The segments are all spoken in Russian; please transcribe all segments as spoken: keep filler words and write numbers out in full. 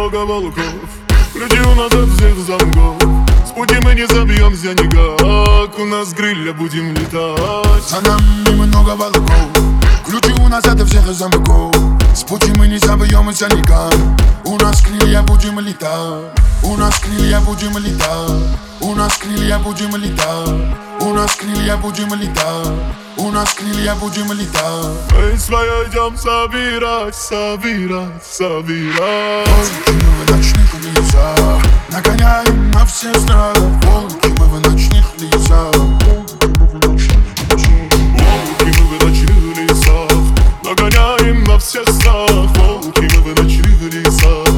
много волков. Ключи у нас от всех замков. С пути мы не забьемся никак. У нас с крылья будем летать. За нами много волков. Ключи у нас от всех замков. С пути мы не забьемся никак. У нас крылья будем летать. У нас крылья будем летать. У нас крылья будем летать. У нас крылья будем летать. У нас крылья будем летать. Мы свое идем собирать, собирать, собирать. Волки мы в ночных лесах, нагоняем на все страх. Волки мы в ночных лесах. Волки мы в ночных лесах, нагоняем на все страх. Волки мы в ночных лесах.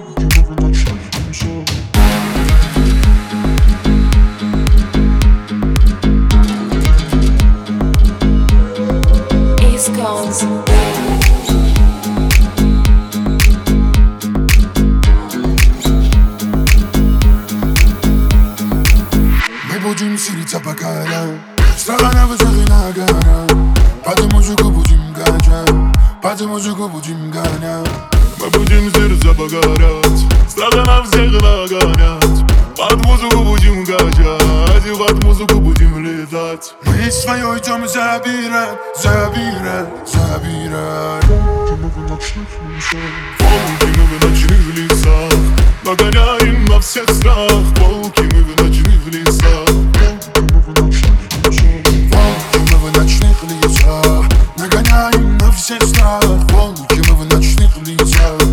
Мы будем сириться по горам, страна на высокой на горах. Под музыку будем гонять, под музыку будем гонять. Мы будем сердца погорять, страна всех нагонять. Под музыку будем качать, под музыку будем летать. Мы свое идем забирать, забирать, забирать. Волки мы в ночных лесах, нагоняем на всех страх. Волки мы в ночных лесах. Волки мы в ночных лесах, нагоняем на всех страх. Волки мы в ночных лесах.